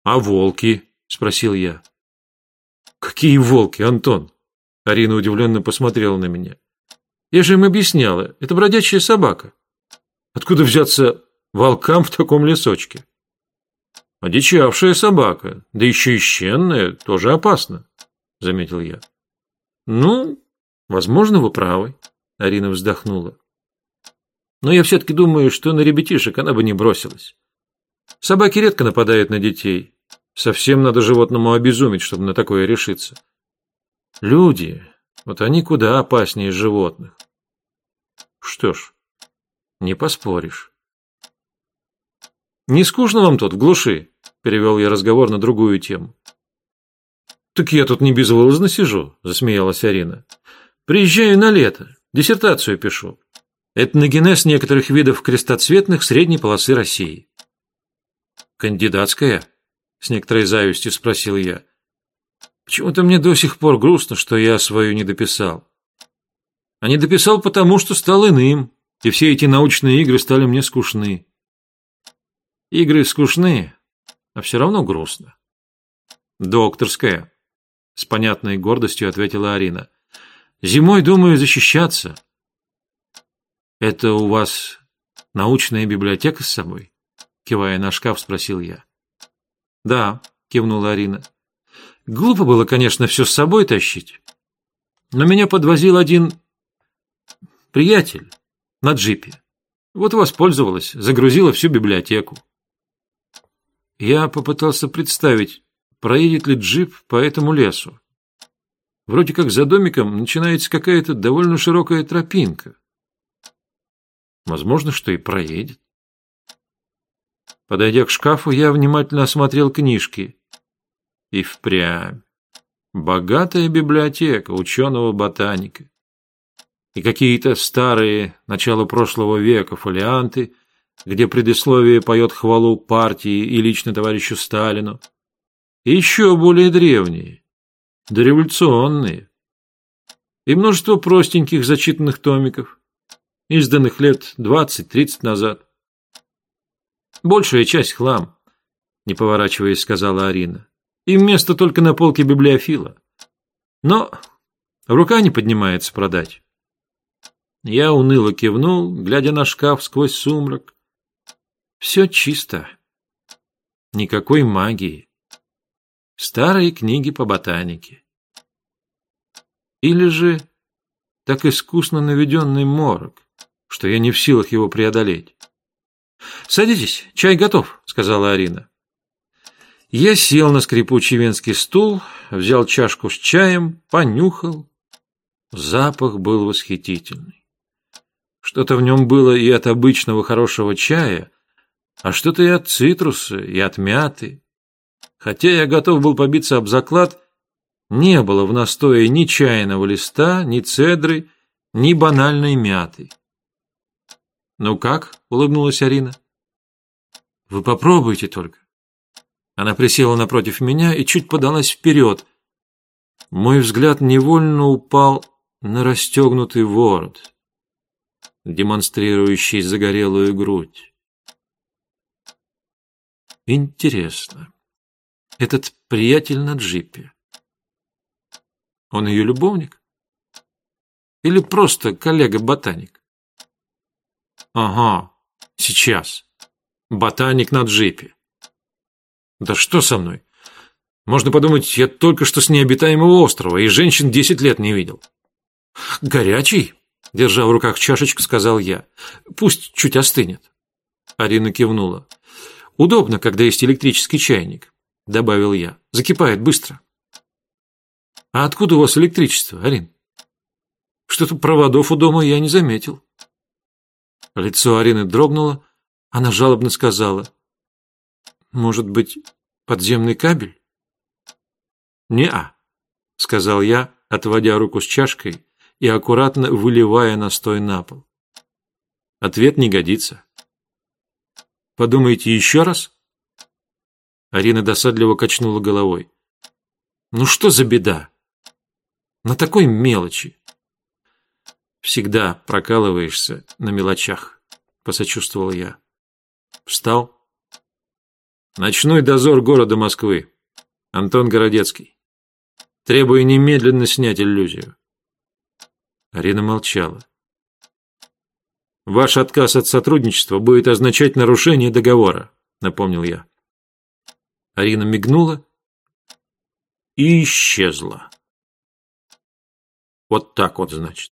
А волки? Спросил я. Какие волки, Антон? Арина удивленно посмотрела на меня. Я же им объясняла, это бродячая собака. Откуда взяться волкам в таком лесочке? Одичавшая собака, да еще и щенная, тоже опасно, заметил я. Ну, возможно, вы правы, Арина вздохнула. Но я все-таки думаю, что на ребятишек она бы не бросилась. Собаки редко нападают на детей. Совсем надо животному обезуметь, чтобы на такое решиться. Люди, вот они куда опаснее животных. Что ж, не поспоришь. Не скучно вам тут, в глуши? Перевел я разговор на другую тему. Так я тут не безвылазно сижу, засмеялась Арина. Приезжаю на лето, диссертацию пишу. Этногенез некоторых видов крестоцветных средней полосы России. Кандидатская? С некоторой завистью спросил я. Почему-то мне до сих пор грустно, что я свою не дописал. А не дописал потому, что стал иным, и все эти научные игры стали мне скучны. Игры скучны, а все равно грустно. Докторская, с понятной гордостью ответила Арина. Зимой думаю защищаться. Это у вас научная библиотека с собой? Кивая на шкаф, спросил я. Да, кивнула Арина. Глупо было, конечно, все с собой тащить. Но меня подвозил один приятель на джипе. Вот воспользовалась, загрузила всю библиотеку. Я попытался представить, проедет ли джип по этому лесу. Вроде как за домиком начинается какая-то довольно широкая тропинка. Возможно, что и проедет. Подойдя к шкафу, я внимательно осмотрел книжки. И впрямь. Богатая библиотека ученого-ботаника. И какие-то старые, начала прошлого века фолианты, где предисловие поет хвалу партии и лично товарищу Сталину. И еще более древние, дореволюционные. И множество простеньких зачитанных томиков, изданных лет 20-30 назад. Большая часть хлам, не поворачиваясь, сказала Арина. Им место только на полке библиофила. Но рука не поднимается продать. Я уныло кивнул, глядя на шкаф сквозь сумрак. Все чисто. Никакой магии. Старые книги по ботанике. Или же так искусно наведенный морок, что я не в силах его преодолеть. «Садитесь, чай готов», — сказала Арина. Я сел на скрипучий венский стул, взял чашку с чаем, понюхал. Запах был восхитительный. Что-то в нем было и от обычного хорошего чая, а что-то и от цитруса, и от мяты. Хотя я готов был побиться об заклад, не было в настое ни чайного листа, ни цедры, ни банальной мяты. «Ну как?» — улыбнулась Арина. «Вы попробуйте только». Она присела напротив меня и чуть подалась вперед. Мой взгляд невольно упал на расстегнутый ворот, демонстрирующий загорелую грудь. Интересно, этот приятель на джипе, он ее любовник? Или просто коллега-ботаник? Ага, сейчас. Ботаник на джипе. Да что со мной? Можно подумать, я только что с необитаемого острова, и женщин 10 лет не видел. Горячий? Держа в руках чашечку, сказал я. Пусть чуть остынет. Арина кивнула. Удобно, когда есть электрический чайник, добавил я. Закипает быстро. А откуда у вас электричество, Арин? Что-то проводов у дома я не заметил. Лицо Арины дрогнуло, она жалобно сказала. Может быть, подземный кабель? Не-а, сказал я, отводя руку с чашкой и аккуратно выливая настой на пол. Ответ не годится. Подумайте еще раз? Арина досадливо качнула головой. Ну что за беда? На такой мелочи. Всегда прокалываешься на мелочах, посочувствовал я. Встал, Ночной дозор города Москвы. Антон Городецкий. Требую немедленно снять иллюзию. Арина молчала. Ваш отказ от сотрудничества будет означать нарушение договора, напомнил я. Арина мигнула и исчезла. Вот так вот, значит.